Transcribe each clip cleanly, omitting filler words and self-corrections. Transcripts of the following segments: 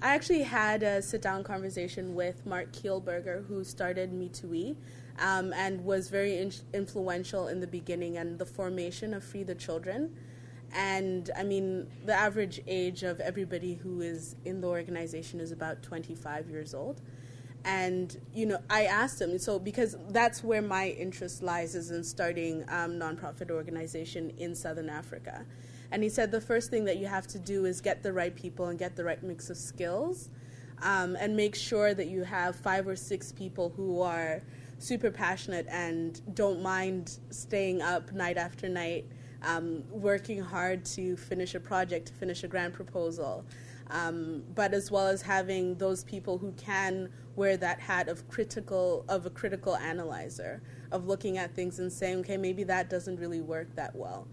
I actually had a sit-down conversation with Mark Kielberger, who started Me2We, and was very influential in the beginning and the formation of Free the Children. And I mean, the average age of everybody who is in the organization is about 25 years old. And, you know, I asked him, so because that's where my interest lies, is in starting nonprofit organization in Southern Africa. And he said the first thing that you have to do is get the right people and get the right mix of skills, and make sure that you have 5 or 6 people who are super passionate and don't mind staying up night after night, working hard to finish a project, to finish a grant proposal, but as well as having those people who can wear that hat of a critical analyzer, of looking at things and saying, okay, maybe that doesn't really work that well,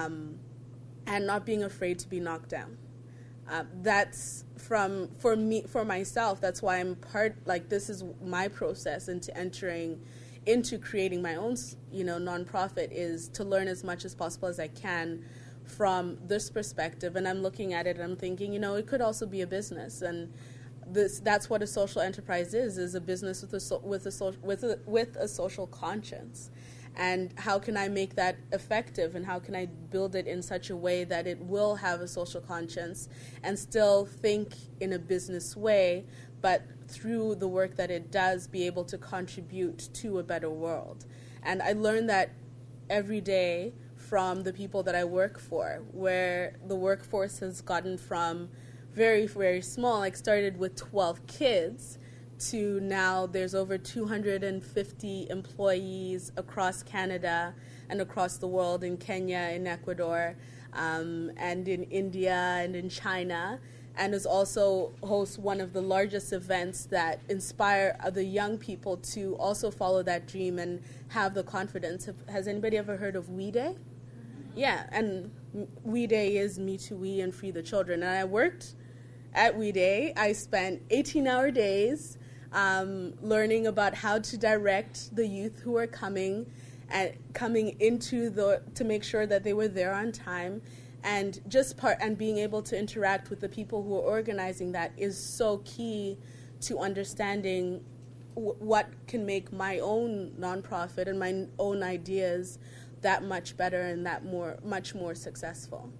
and not being afraid to be knocked down. That's for myself, that's why I'm this is my process into entering into creating my own, nonprofit, is to learn as much as possible as I can from this perspective. And I'm looking at it and I'm thinking, it could also be a business, and that's what a social enterprise is a business with a social conscience. And how can I make that effective, and how can I build it in such a way that it will have a social conscience and still think in a business way, but through the work that it does, be able to contribute to a better world. And I learned that every day from the people that I work for, where the workforce has gotten from very, very small, like started with 12 kids, to now there's over 250 employees across Canada and across the world, in Kenya, in Ecuador, and in India and in China, and is also hosts one of the largest events that inspire the young people to also follow that dream and have the confidence. Has anybody ever heard of We Day? Yeah, and We Day is Me2We and Free the Children. And I worked at We Day. I spent 18-hour days learning about how to direct the youth who are coming into to make sure that they were there on time, and being able to interact with the people who are organizing that is so key to understanding what can make my own nonprofit and my own ideas that much better and much more successful.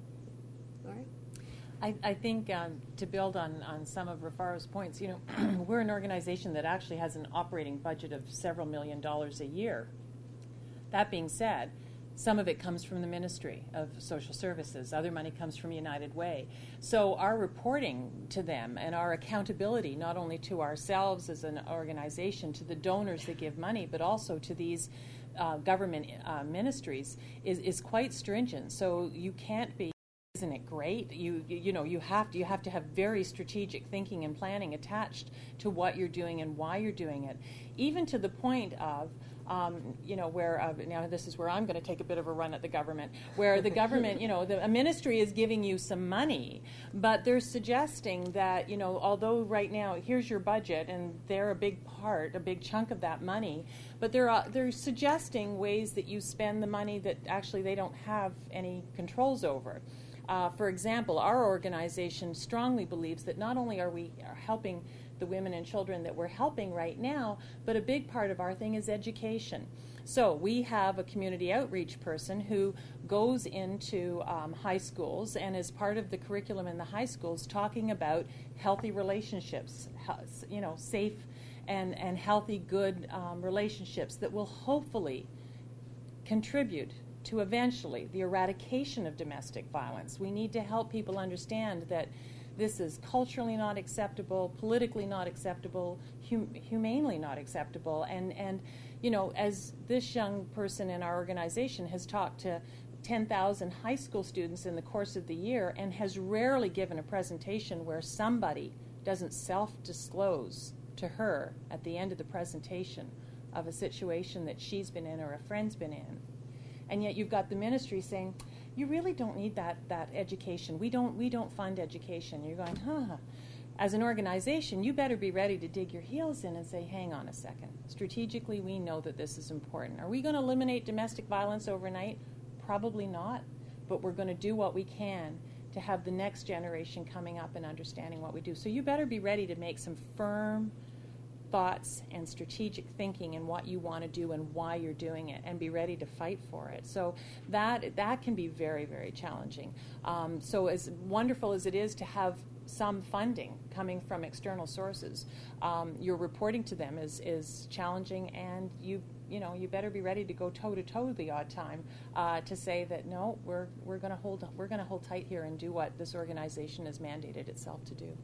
All right. I think to build on some of Rafaro's points, we're an organization that actually has an operating budget of several $1 million a year. That being said, some of it comes from the Ministry of Social Services. Other money comes from United Way. So our reporting to them and our accountability, not only to ourselves as an organization, to the donors that give money, but also to these government ministries, is quite stringent. So you can't be, isn't it great? You have to have very strategic thinking and planning attached to what you're doing and why you're doing it, even to the point of where now this is where I'm going to take a bit of a run at the government, where the government, a ministry is giving you some money, but they're suggesting that, although right now here's your budget and they're a big chunk of that money, but they're suggesting ways that you spend the money that actually they don't have any controls over. For example, our organization strongly believes that not only are we helping the women and children that we're helping right now, but a big part of our thing is education. So we have a community outreach person who goes into high schools and is part of the curriculum in the high schools talking about healthy relationships, safe and healthy, good relationships that will hopefully contribute to eventually the eradication of domestic violence. We need to help people understand that this is culturally not acceptable, politically not acceptable, humanely not acceptable. And as this young person in our organization has talked to 10,000 high school students in the course of the year and has rarely given a presentation where somebody doesn't self-disclose to her at the end of the presentation of a situation that she's been in or a friend's been in. And yet you've got the ministry saying, you really don't need that education. We don't fund education. You're going, As an organization, you better be ready to dig your heels in and say, hang on a second. Strategically, we know that this is important. Are we going to eliminate domestic violence overnight? Probably not. But we're going to do what we can to have the next generation coming up and understanding what we do. So you better be ready to make some firm thoughts and strategic thinking in what you want to do and why you're doing it, and be ready to fight for it. So that can be very, very challenging. So as wonderful as it is to have some funding coming from external sources, your reporting to them is challenging, and you better be ready to go toe to toe the odd time to say that no, we're going to hold tight here and do what this organization has mandated itself to do.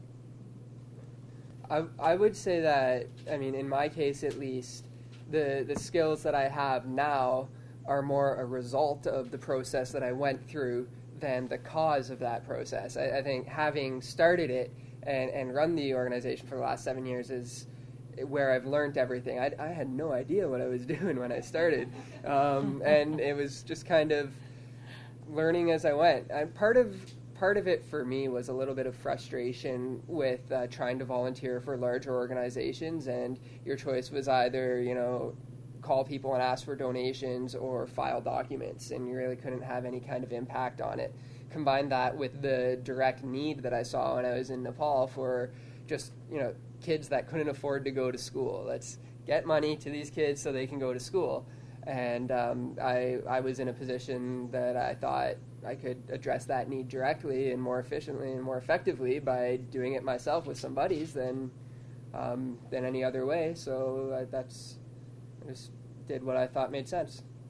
I would say that, I mean, in my case at least, the skills that I have now are more a result of the process that I went through than the cause of that process. I think having started it and run the organization for the last 7 years is where I've learned everything. I had no idea what I was doing when I started, and it was just kind of learning as I went. And part of it for me was a little bit of frustration with trying to volunteer for larger organizations, and your choice was either, call people and ask for donations or file documents, and you really couldn't have any kind of impact on it. Combine that with the direct need that I saw when I was in Nepal for just, kids that couldn't afford to go to school. Let's get money to these kids so they can go to school. And I was in a position that I thought I could address that need directly and more efficiently and more effectively by doing it myself with some buddies than any other way. So I just did what I thought made sense.